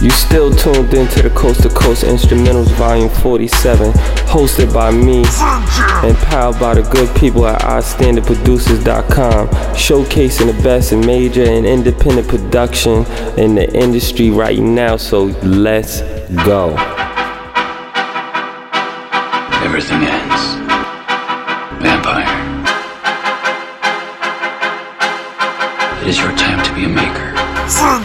You still tuned into the Coast to Coast Instrumentals Volume 47, hosted by me and powered by the good people at OddStandardProducers.com, showcasing the best in major and independent production in the industry right now, so let's go. Everything ends. Vampire. It is your time to be a maker.